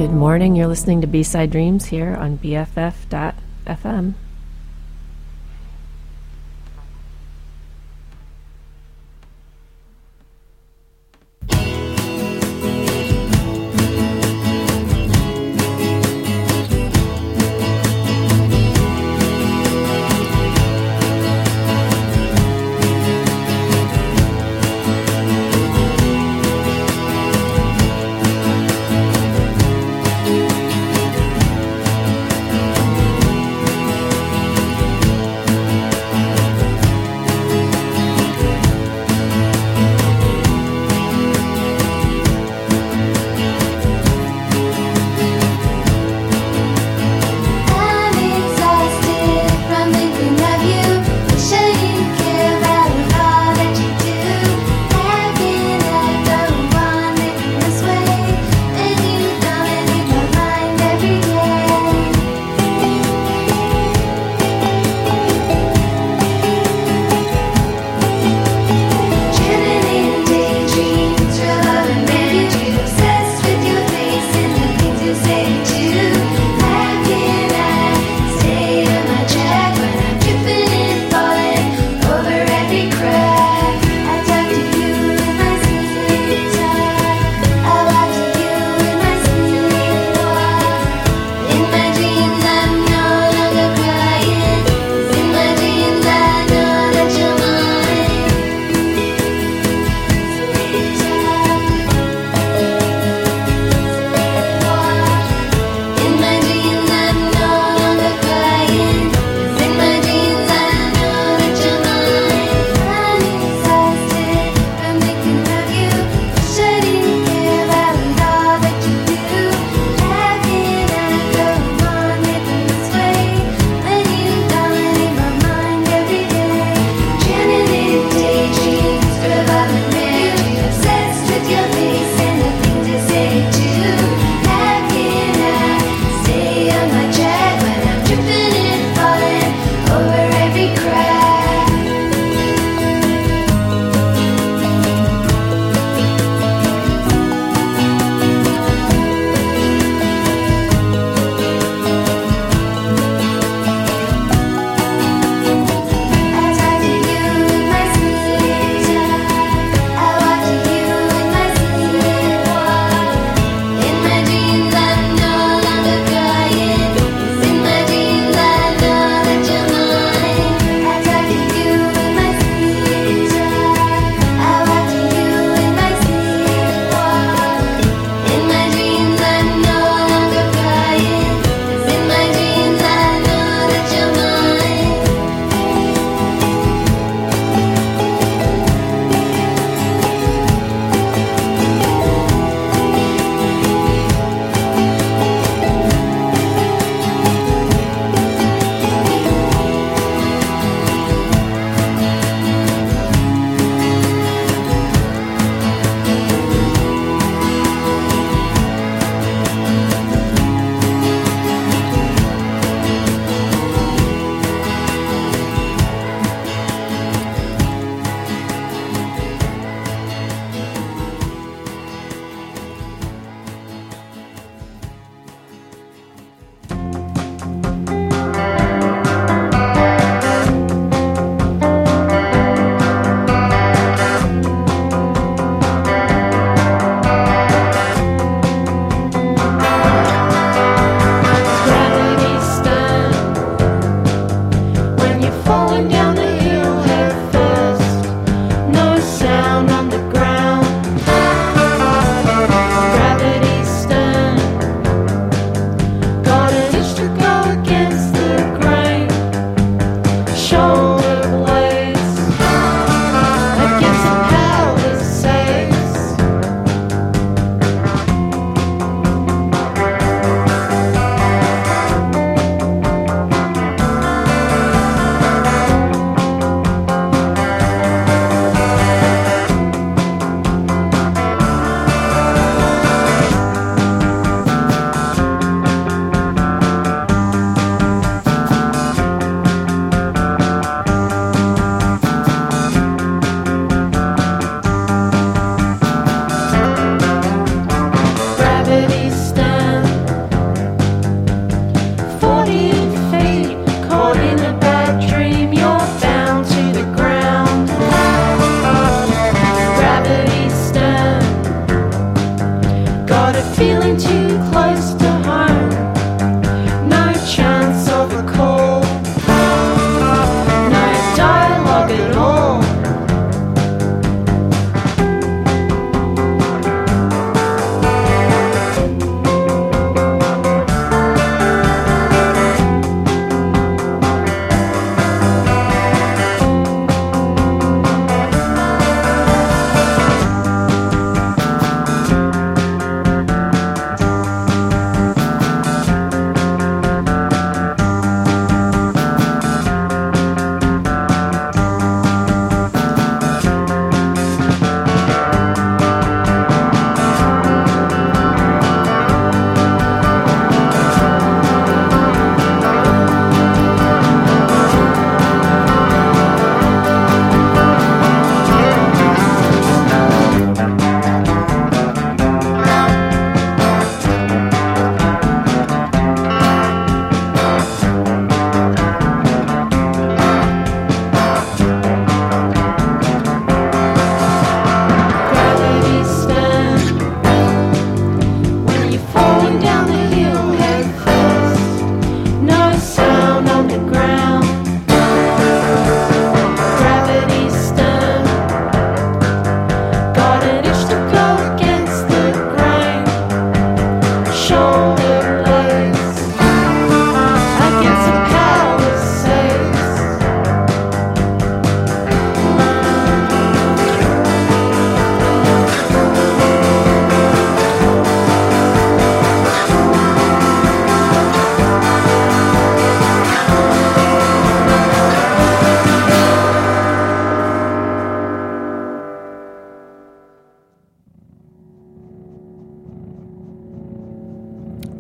Good morning. You're listening to B-Side Dreams here on BFF.FM.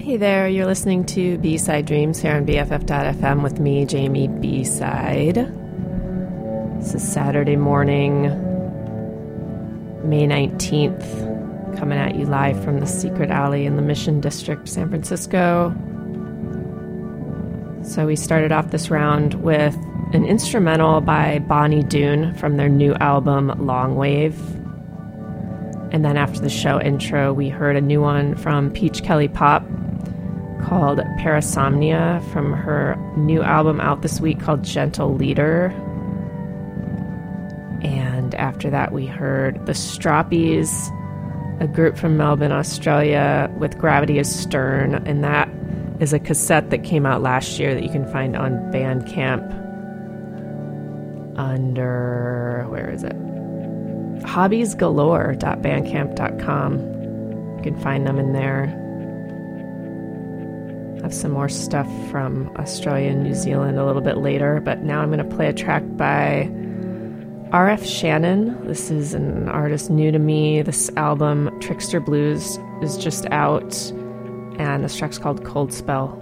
Hey there, you're listening to B-Side Dreams here on BFF.FM with me, Jamie B-Side. This is Saturday morning, May 19th, coming at you live from the Secret Alley in the Mission District, San Francisco. So we started off this round with an instrumental by Bonnie Doon from their new album, Long Wave. And then after the show intro, we heard a new one from Peach Kelly Pop called Parasomnia from her new album out this week called Gentle Leader. And after that, we heard The Stroppies, a group from Melbourne, Australia, with Gravity is Stern. And that is a cassette that came out last year that you can find on Bandcamp under, where is it? hobbiesgalore.bandcamp.com. You can find them in there. Have some more stuff from Australia and New Zealand a little bit later, but now I'm going to play a track by R.F. Shannon. This is an artist new to me. This album, Trickster Blues, is just out, and this track's called Cold Spell.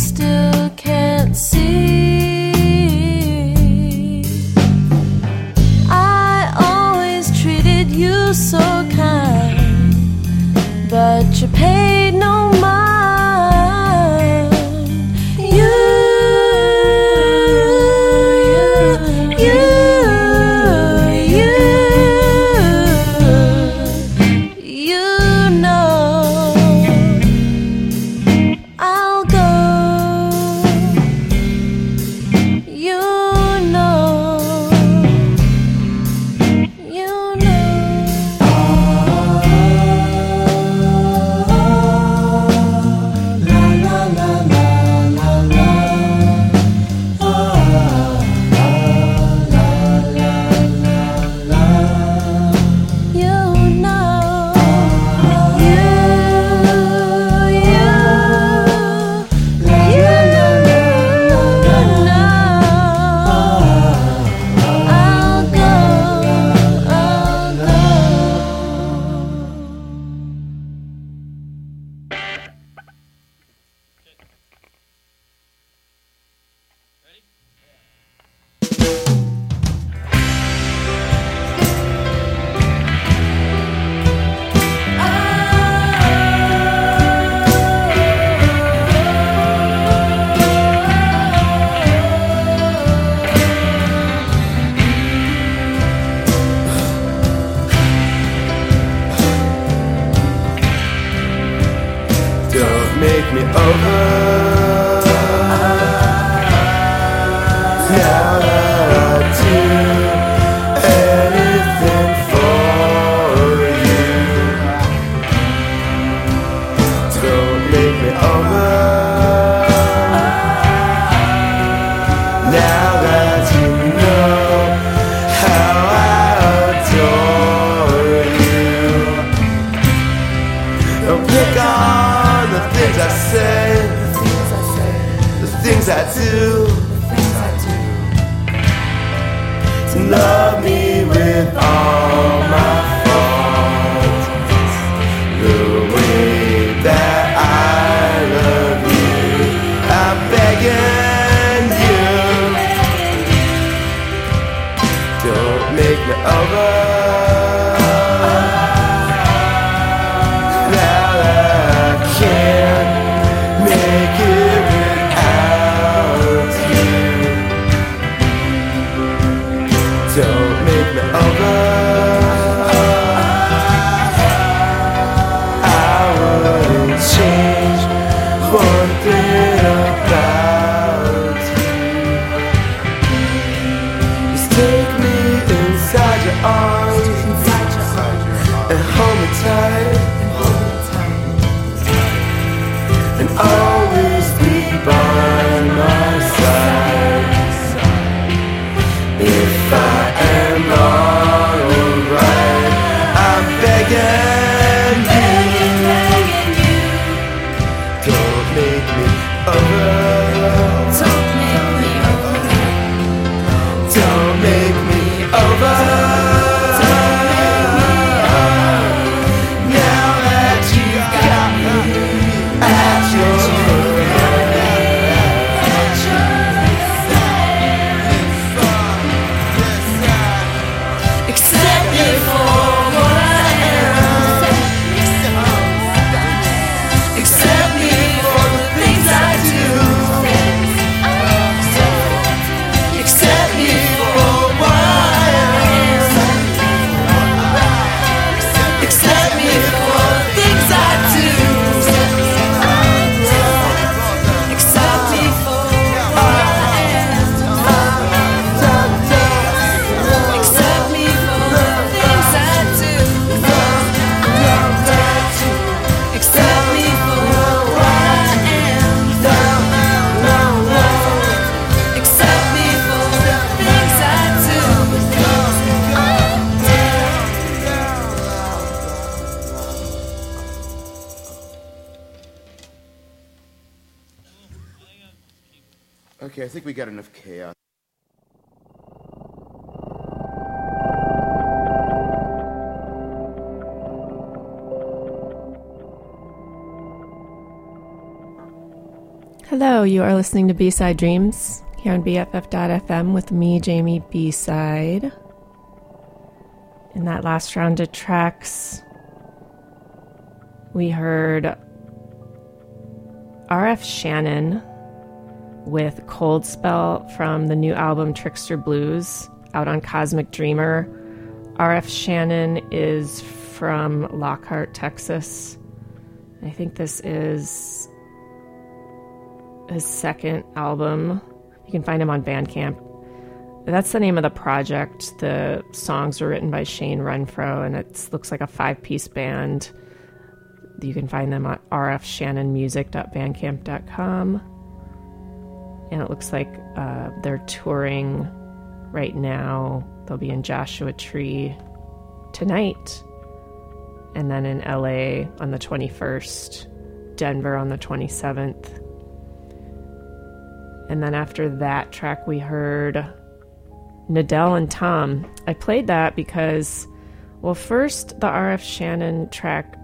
still can't see. I always treated you so kind, but you paid no mind. Make me over. Now that I do anything for you, don't make me over. Now that you know how I adore you, don't pick on the things I say, the things I do, to love me with all my faults, the way that I love you. I'm begging you, don't make me over. Don't make me over. I wouldn't change one thing about you. Just take me inside your arms and hold me tight, and always be by my side. If I am not alright, I'm begging you, don't make me over. Don't make me over. Now that you've got me at your Okay, I think we got enough chaos. Hello, you are listening to B-Side Dreams here on BFF.FM with me, Jamie B-Side. In that last round of tracks, we heard R.F. Shannon with Cold Spell from the new album Trickster Blues out on Cosmic Dreamer. R.F. Shannon is from Lockhart, Texas. I think this is his second album. You can find him on Bandcamp. That's the name of the project. The songs were written by Shane Renfro, and it looks like a 5-piece band. You can find them at rfshannonmusic.bandcamp.com. And it looks like they're touring right now. They'll be in Joshua Tree tonight, and then in LA on the 21st, Denver on the 27th. And then after that track, we heard Nadell and Tom. I played that because, well, first the R.F. Shannon track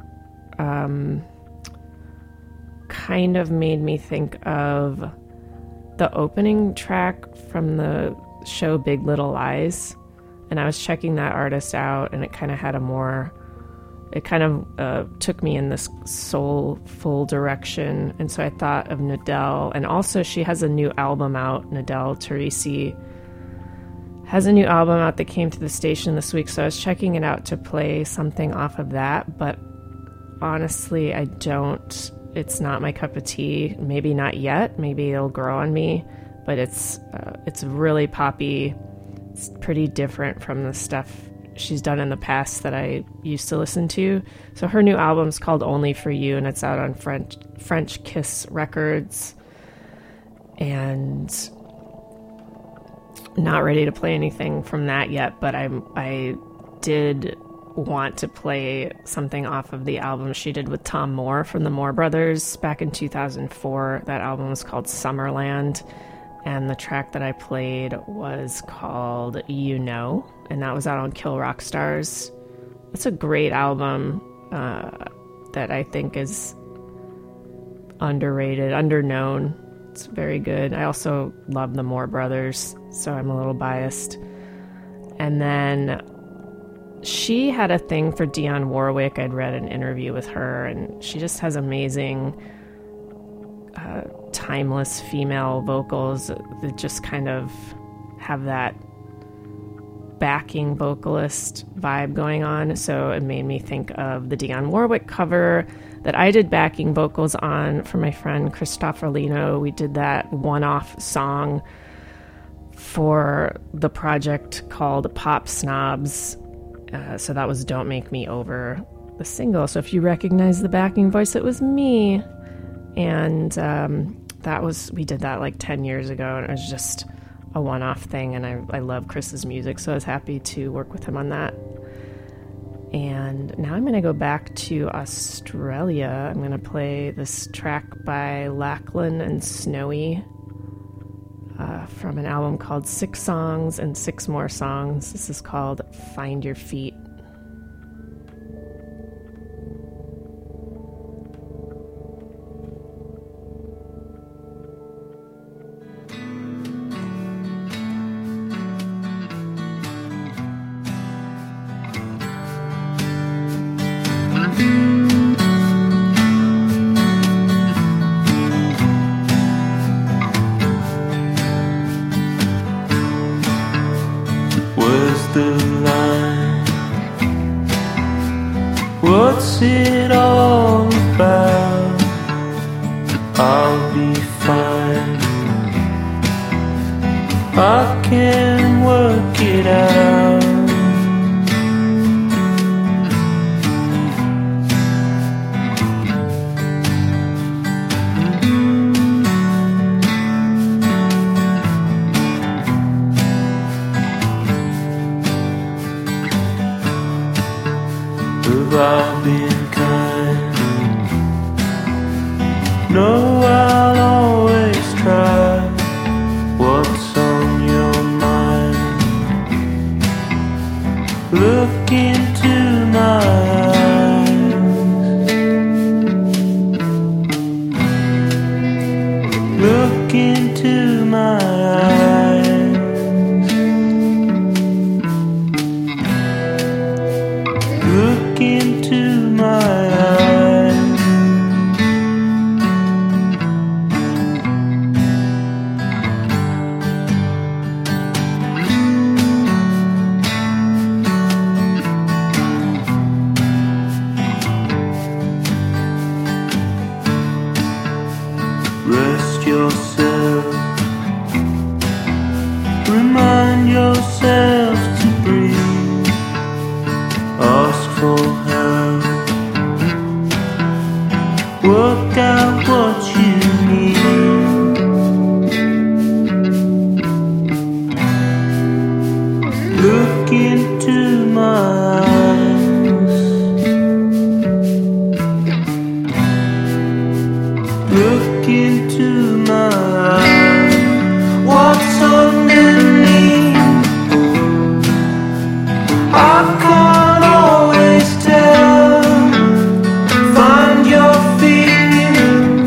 kind of made me think of the opening track from the show Big Little Lies. And I was checking that artist out, and it kind of had took me in this soulful direction. And so I thought of Nadell. And also she has a new album out. Nadell Teresi has a new album out that came to the station this week. So I was checking it out to play something off of that. But honestly, it's not my cup of tea. Maybe not yet. Maybe it'll grow on me. But it's really poppy. It's pretty different from the stuff she's done in the past that I used to listen to. So her new album's called Only For You, and it's out on French Kiss Records. And not ready to play anything from that yet, but I did want to play something off of the album she did with Tom Moore from the Moore Brothers back in 2004. That album was called Summerland, and the track that I played was called You Know, and that was out on Kill Rock Stars. It's a great album that I think is underrated, underknown. It's very good. I also love the Moore Brothers, so I'm a little biased. And then she had a thing for Dionne Warwick. I'd read an interview with her, and she just has amazing timeless female vocals that just kind of have that backing vocalist vibe going on. So it made me think of the Dionne Warwick cover that I did backing vocals on for my friend Christopher Lino. We did that one-off song for the project called Pop Snobs. So that was Don't Make Me Over, the single. So if you recognize the backing voice, it was me. And we did that like 10 years ago, and it was just a one-off thing, and I love Chris's music, so I was happy to work with him on that. And now I'm going to go back to Australia. I'm going to play this track by Lachlan and Snowy from an album called 6 Songs and 6 More Songs. This is called Find Your Feet. What's it all about? I'll be fine. I can work it out. I've been kind. No, I'll always try. What's on your mind? Look into my eyes. Look into my eyes. Rest yourself. Remind yourself to breathe. Ask for help. Work out what you need. Look into my eyes. Look into my eyes. What's underneath? I can't always tell. Find your feet.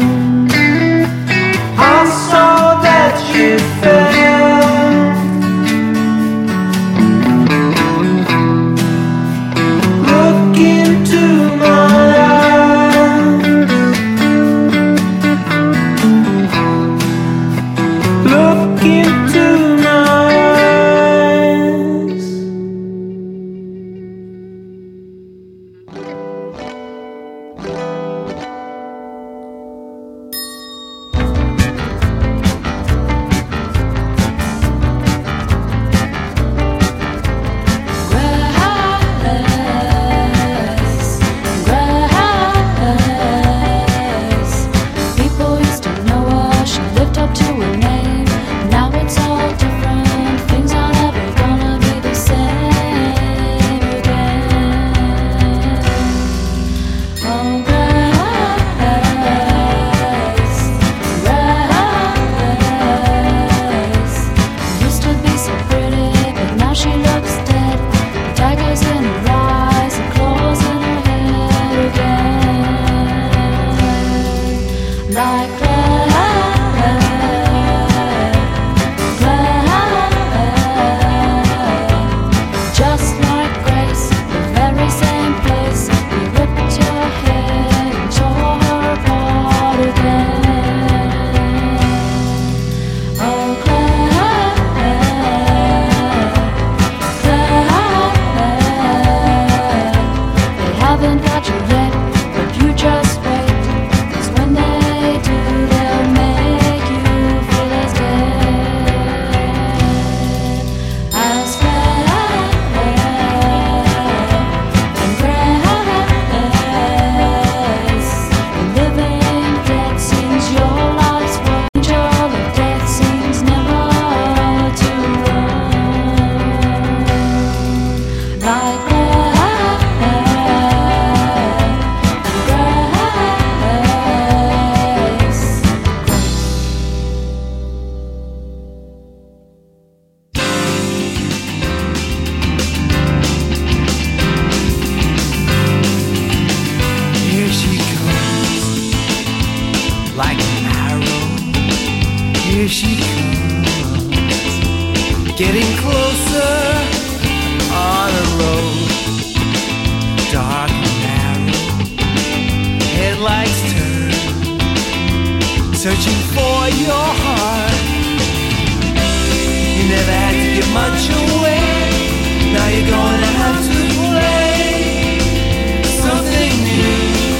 I saw that you fell. Look into my eyes. Look into my eyes. Grace. People used to know her, she lived up to her name. Now it's all different, things are never gonna be the same again. Oh, Grace, Grace. Used to be so pretty, but now she looks dead. Daggers in her eyes and claws in her head again. Like just like Grace, the very same place. We ripped her head and tore her apart again. Oh, they haven't got you yet, but you just wait. 'Cause when they do, they'll make you feel as dead as and Grace. The living dead seems your life's work. Angel of death seems never to run. Like Grace. Here she comes, like an arrow. Here she comes, getting closer on a road, dark and narrow. Headlights turn, searching for your heart. You never had to give much away. Now you're gonna have to play something new.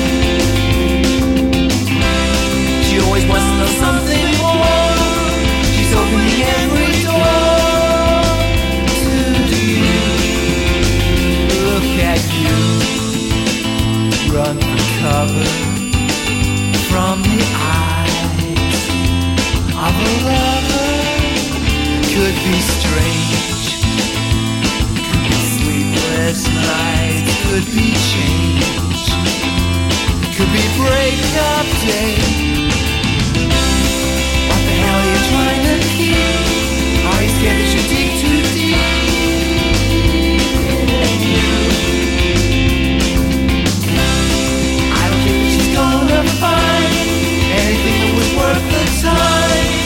She always wants to know something more. She's opening every door to you. Look at you, run for cover from the eyes of a lover. Could be strange, could be sleepless nights, could be change, could be breakup day. What the hell are you trying to keep? Are you scared that you dig too deep? I don't think that she's gonna find anything that was worth the time.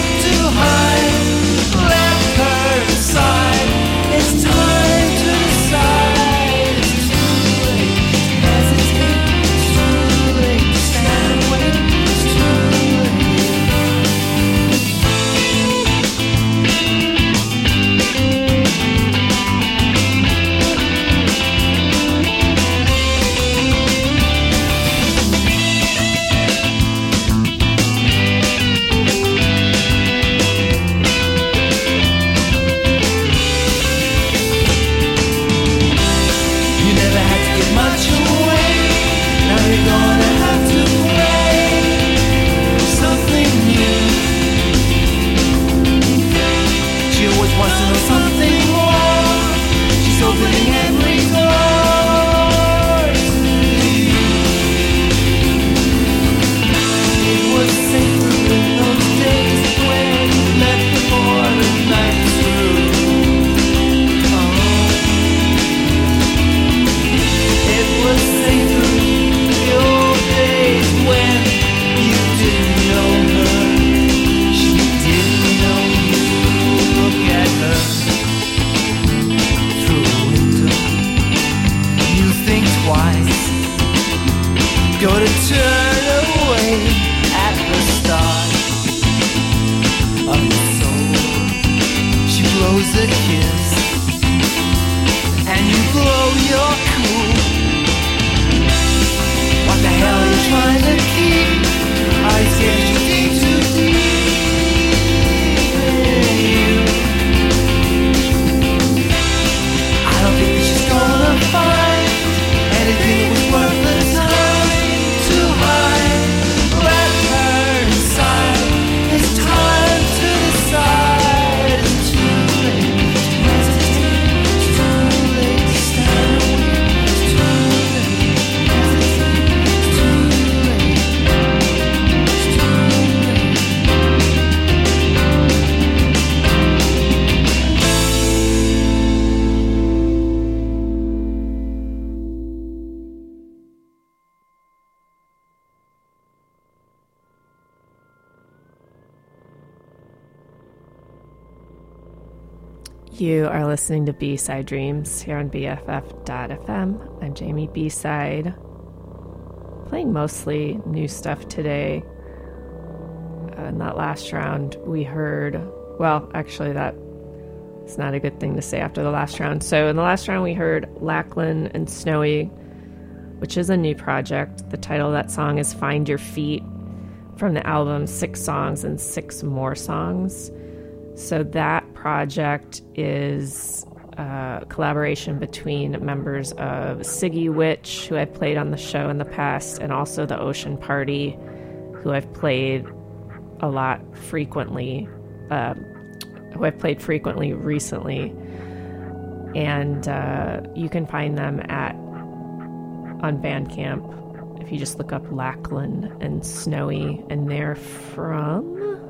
You are listening to B-Side Dreams here on BFF.FM. I'm Jamie B-Side, playing mostly new stuff today. In that last round, we heard, well, actually that's not a good thing to say after the last round. So in the last round, we heard Lachlan and Snowy, which is a new project. The title of that song is Find Your Feet, from the album 6 Songs and 6 More Songs. So that project is a collaboration between members of Siggy Witch, who I've played on the show in the past, and also the Ocean Party, who I've played a lot frequently, who I've played frequently recently. And you can find them on Bandcamp if you just look up Lachlan and Snowy, and they're from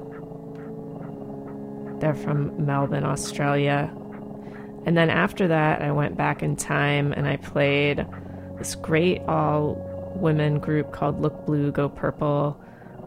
Melbourne, Australia. And then after that, I went back in time and I played this great all-women group called Look Blue, Go Purple.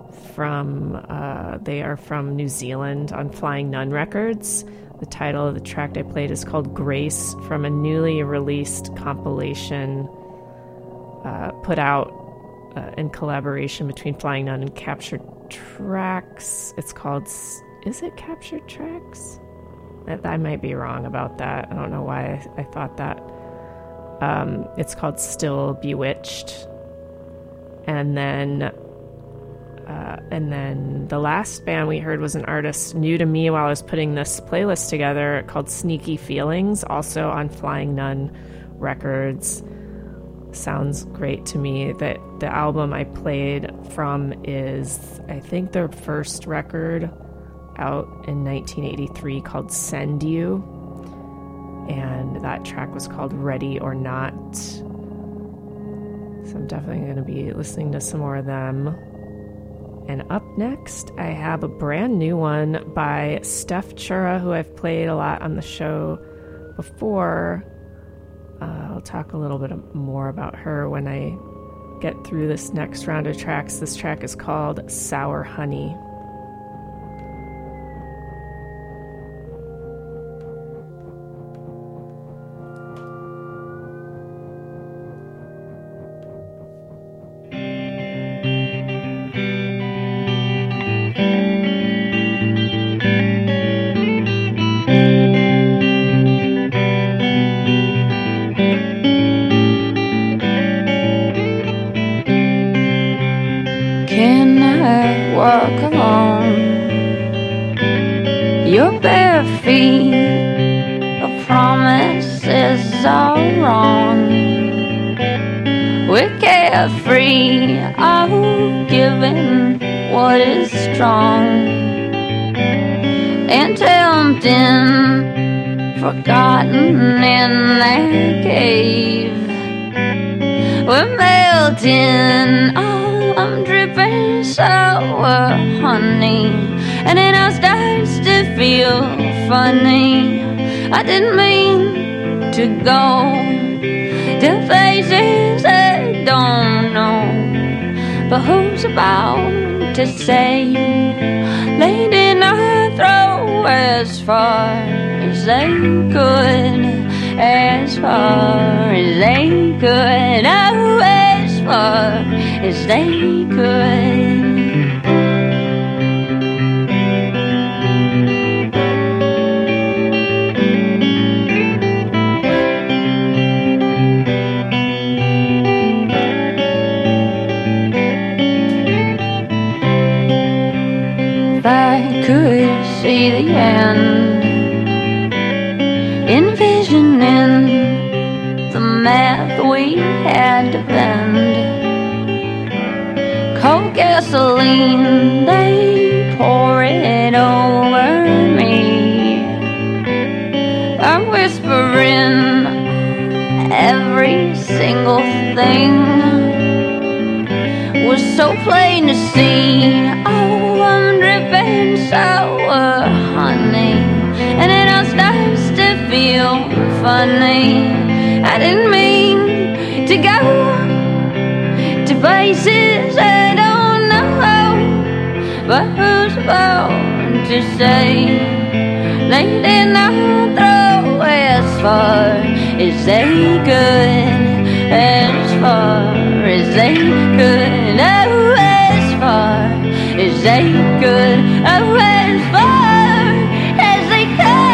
They are from New Zealand on Flying Nun Records. The title of the track I played is called Grace, from a newly released compilation put out in collaboration between Flying Nun and Captured Tracks. It's called... Is it Captured Tracks? I might be wrong about that. I don't know why I thought that. It's called Still Bewitched. And then the last band we heard was an artist new to me while I was putting this playlist together called Sneaky Feelings, also on Flying Nun Records. Sounds great to me. That the album I played from is, I think, their first record out in 1983 called Send You, and that track was called Ready or Not. So I'm definitely going to be listening to some more of them. And up next, I have a brand new one by Steph Chura, who I've played a lot on the show before. I'll talk a little bit more about her when I get through this next round of tracks. This track is called Sour Honey. Your bare feet, the promises are wrong. We're carefree, oh, giving what is strong and tempting, forgotten in that cave. We're melting, oh, I'm dripping sour honey, and it all starts to feel funny. I didn't mean to go to places I don't know, but who's about to say they did not throw as far as they could, as far as they could, oh, as far as they could. I could see the end, envisioning the math we had to bend. Cold gasoline, they pour it over me. I'm whispering every single thing. Was so plain to see. Oh, I'm dripping sour honey, and it all starts to feel funny. I didn't mean to go to places I don't know, but who's about to say they did not throw far as they could, as far as they could, oh, as far as they could, oh, as far as they could.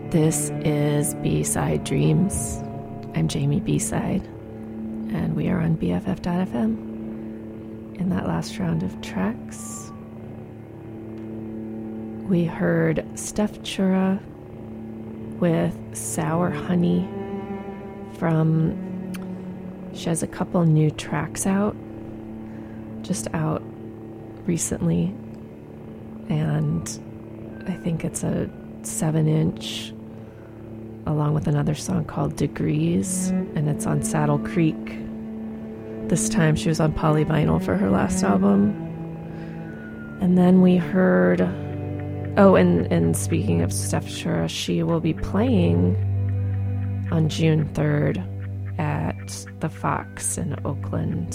This is B-Side Dreams. I'm Jamie B-Side, and we are on BFF.FM. In that last round of tracks, we heard Steph Chura with Sour Honey she has a couple new tracks out, just out recently, and I think it's a 7-inch along with another song called Degrees, and it's on Saddle Creek. This time she was on polyvinyl for her last album. And then we heard, and speaking of Steph Chura, she will be playing on June 3rd at the Fox in Oakland.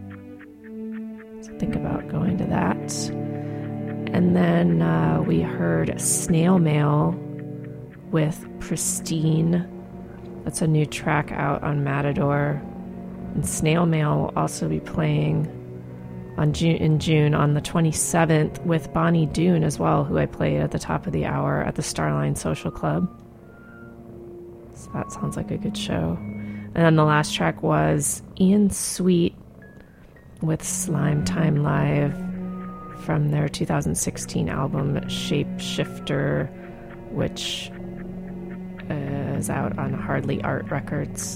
So think about going to that. And then we heard Snail Mail with Pristine. That's a new track out on Matador. And Snail Mail will also be playing in June on the 27th with Bonnie Doon as well, who I played at the top of the hour at the Starline Social Club. So that sounds like a good show. And then the last track was Ian Sweet with Slime Time Live from their 2016 album Shapeshifter, which is out on Hardly Art Records.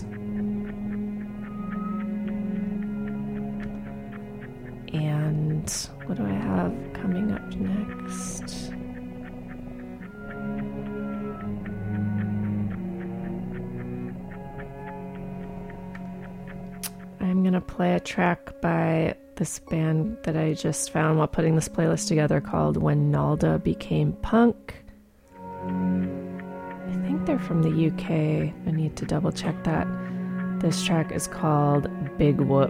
And what do I have coming up next? I'm going to play a track by this band that I just found while putting this playlist together called When Nalda Became Punk. I think they're from the UK. I need to double check that. This track is called Big Whoop.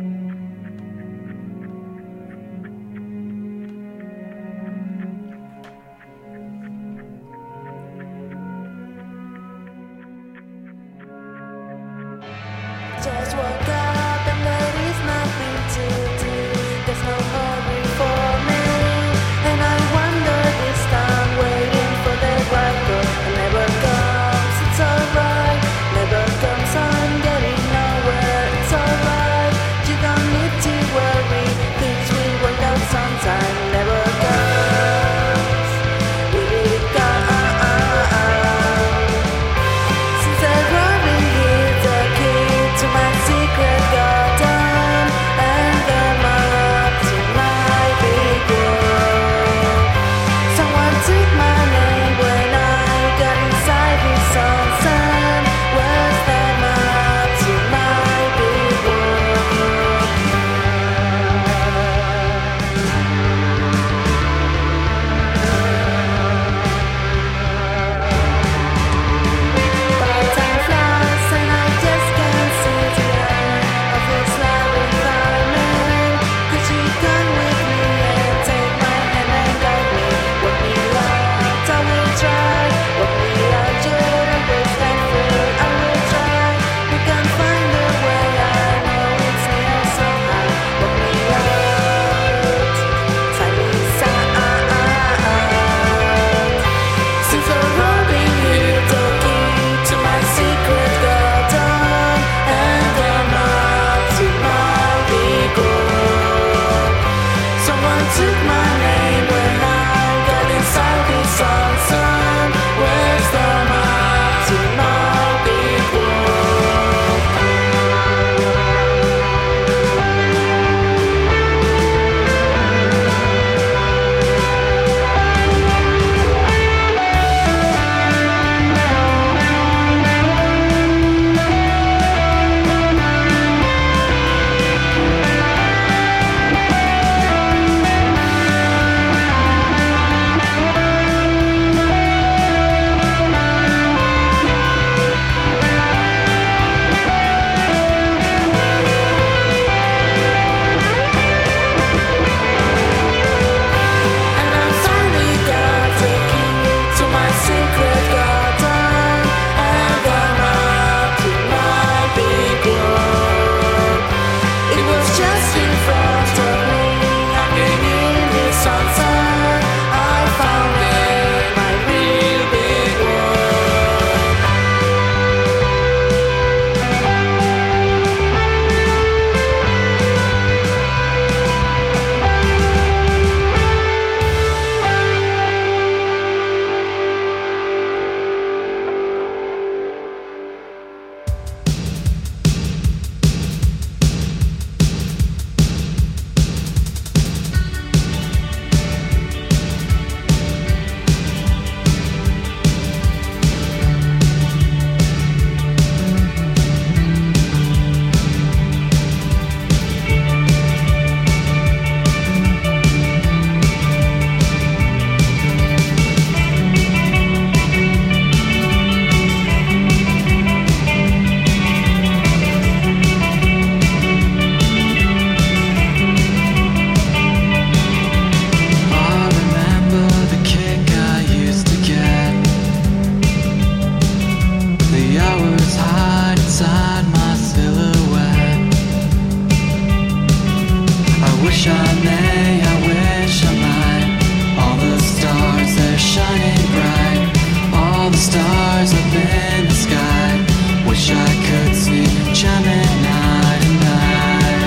Just woke up and there is nothing to do. There's no hurry for me, and I wonder this time, waiting for the right girl. It never comes, it's alright. Never comes, I'm getting nowhere. It's alright. You don't need to worry. Things will work out sometime. Never comes. Will it come? Since I've been here, the key to my secret garden, and the map to my big world. Someone took my name when I got inside this sunset. Where's the map to my big world? But time flies and I just can't see the end of this labyrinth I'm in. Could you come with me and take my hand and guide me? Walk me out, I will try. Walk me out, you're always helpful. I will try. We can find a way. I know it's near somehow. Walk me out, find me out. Since I'm robbing you, the key to my secret garden, and the map to my big world. Someone took my name when I got inside this sunset. Where's the map to my big world? I may, I wish I might. All the stars, they're shining bright. All the stars up in the sky. Wish I could see Gemini tonight.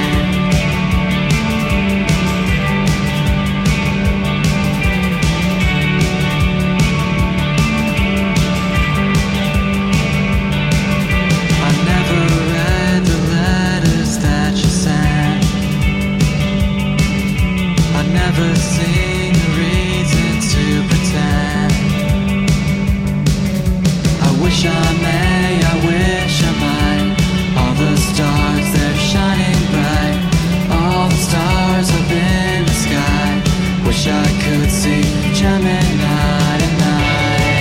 I never read the letters that you sent. I never seen the reason to pretend. I wish I may, I wish I might. All the stars, they're shining bright. All the stars up in the sky. Wish I could see Gemini tonight.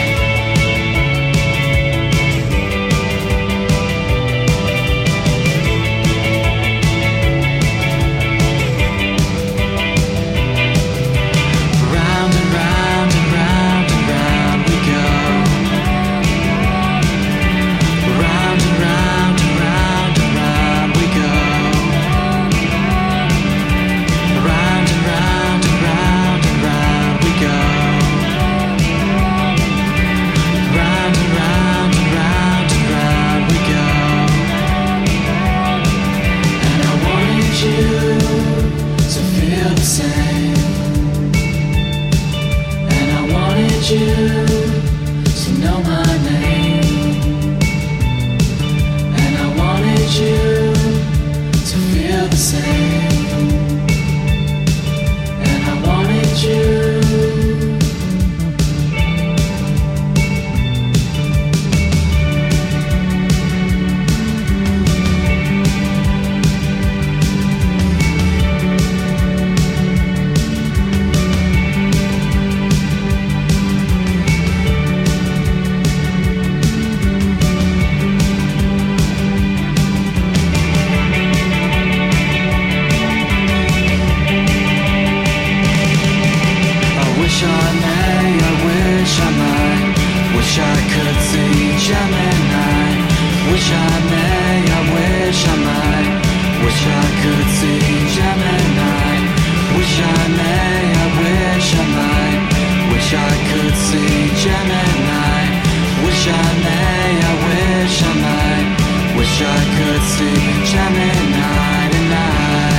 Round and round and round and round we go. Round and round and round and round we go. Round and round and round and round we go. Round and round and round and round we go. And I wanted you to feel the same. And I wanted you to know my name. And I wanted you to feel the same. And I wanted you. I wish I may, I wish I might. Wish I could see Gemini. Wish I may, I wish I might. Wish I could see Gemini. Wish I may, I wish I might. Wish I could see Gemini. Wish I may, I wish I might. Wish I could see Gemini tonight.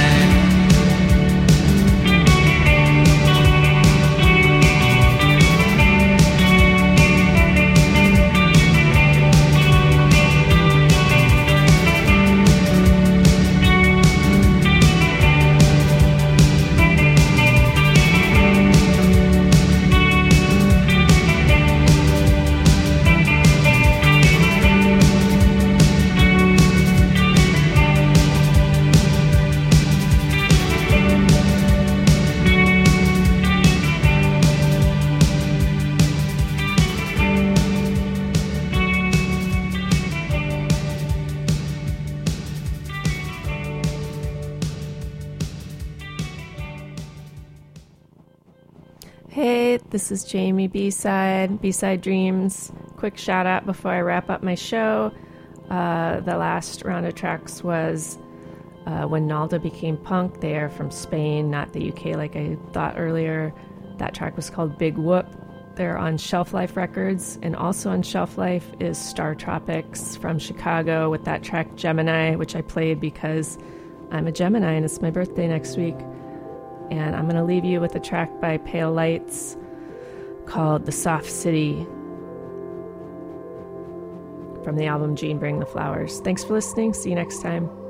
Hey, this is Jamie B-Side Dreams. Quick shout out before I wrap up my show. The last round of tracks was When Nalda Became Punk. They are from Spain, not the UK like I thought earlier. That track was called Big Whoop. They're on Shelf Life Records, and also on Shelf Life is Star Tropics from Chicago with that track Gemini, which I played because I'm a Gemini and it's my birthday next week. And I'm going to leave you with a track by Pale Lights called The Soft City from the album Gene Bring the Flowers. Thanks for listening. See you next time.